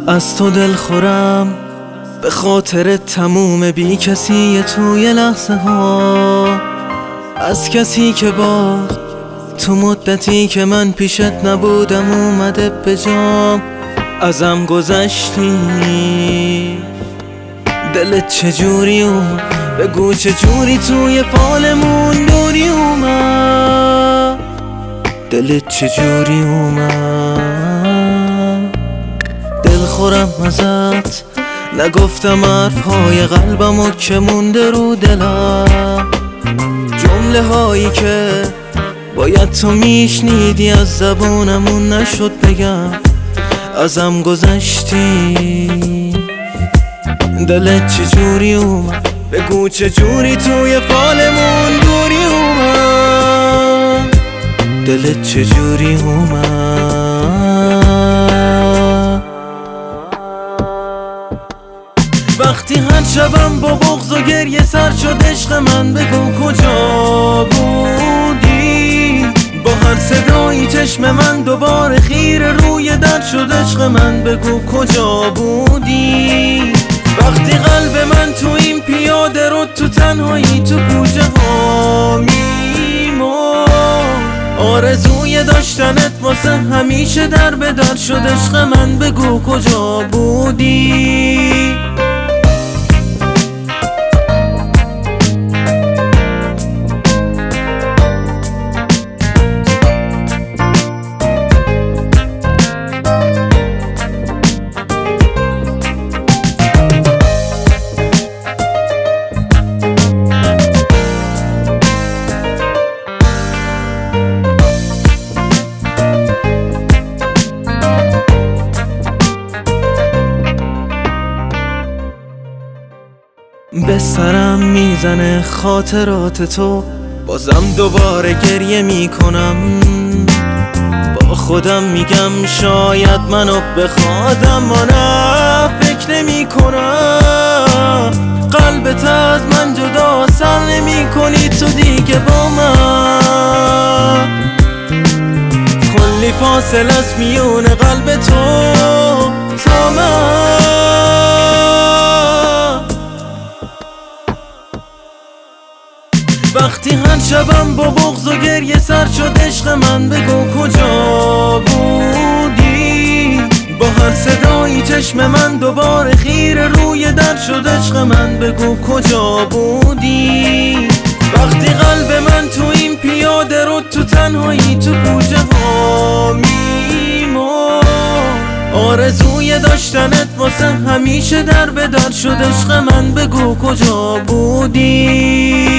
از تو دل خورم به خاطر تموم بی کسی توی لحظه ها، از کسی که باز تو مدتی که من پیشت نبودم اومده به جام. ازم گذشتی دلت چجوری اومد؟ بگو چجوری توی فالمون دوری اومد؟ دلت چجوری اومد؟ دل خورم ازت نگفتم حرفهای قلبمو که مونده رو دلم، جمله هایی که باید تو میشنیدی از زبانمون نشد بگم. ازم گذشتی دلت چجوری اومد؟ بگو چجوری توی فالمون دوری اومد؟ دلت چجوری اومد؟ وقتی هر شبم با بغض و گریه سر شد عشق من، بگو کجا بودی؟ با هر صدایی چشم من دوباره خیره روی در شد عشق من، بگو کجا بودی؟ وقتی قلب من تو این پیاده رو تو تنهایی تو کوچه ها میمون، آرزوی داشتنت واسه همیشه در به در شد عشق من، بگو کجا بودی؟ به سرم میزنه خاطرات تو، بازم دوباره گریه میکنم. با خودم میگم شاید منو بخواد، اما نه فکر نمیکنم. قلبت از من جدا سر نمیکنی تو دیگه با من، کلی فاصله است میون قلب تو تا من. وقتی هر شبم با بغض و گریه سر شد عشق من، بگو کجا بودی؟ با هر صدایی چشم من دوباره خیره روی در شد عشق من، بگو کجا بودی؟ وقتی قلب من تو این پیاده رو تو تنهایی تو کوچه ها میمون، آرزوی داشتنت واسه همیشه در به در شد عشق من، بگو کجا بودی؟